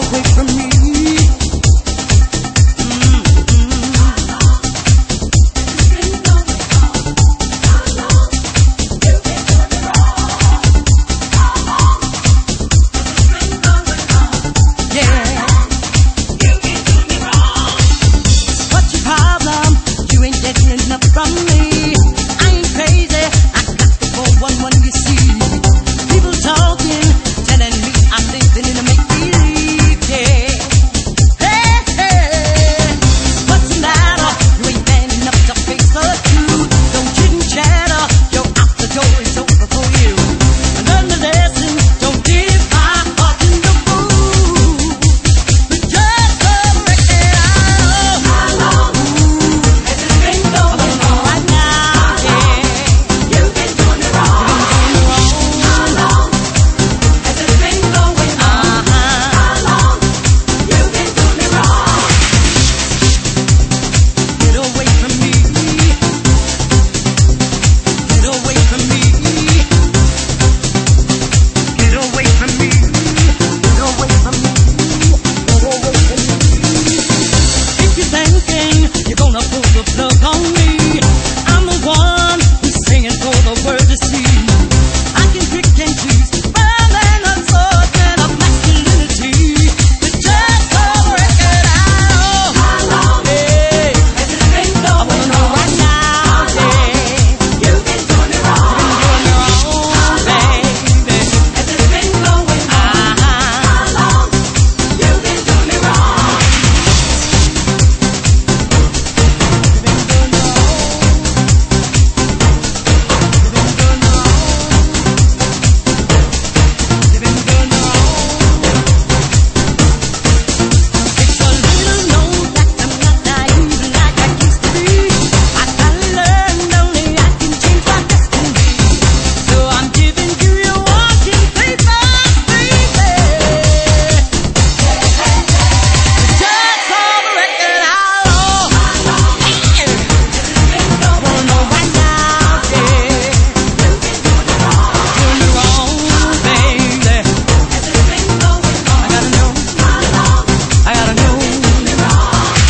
away from me. From me, I ain't crazy. I got the 411, you see. People talking, telling me I'm living in a make-believe, yeah. Hey, hey, what's the matter? You ain't man enough to face the truth. Don't chit and chatter, you're out the door, it's over for you. I learned the lesson, don't give my heart in the fool. But just to break it out. How long has it been going on? Right now, yeah. You've been doing it wrong. How long has it been going on? How long you've been doing it wrong? Get away from me. Get away from me. Get away from me. Get away from me. Get away from me. If you're thinking you're gonna pull the plug on me, I'm the one who's singing for the world to see. I can pick and choose, but I'm not certain of masculinity. But just to break it out. How long has it been going on? Right now, yeah. You've been doing it wrong. How long has it been going on? How long you've been doing it wrong? It's a little known fact I'm not naive like I used to be. I gotta learn only I can change my destiny. So I'm giving you your walking papers, baby. Just for the record, how long has it been going on? Right now, yeah. You've been doing it wrong. Doing it wrong, baby. Has it been going on? I gotta know. How long? I gotta know. Doing it wrong.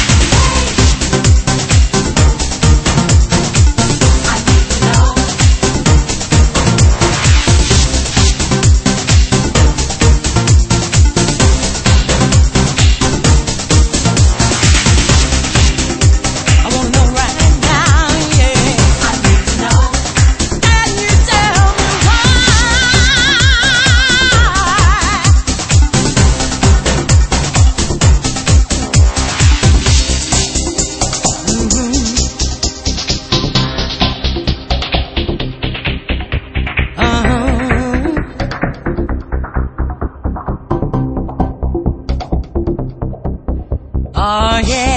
I need to know. I wanna know right now, yeah. I need to know. And you tell me why. Oh yeah.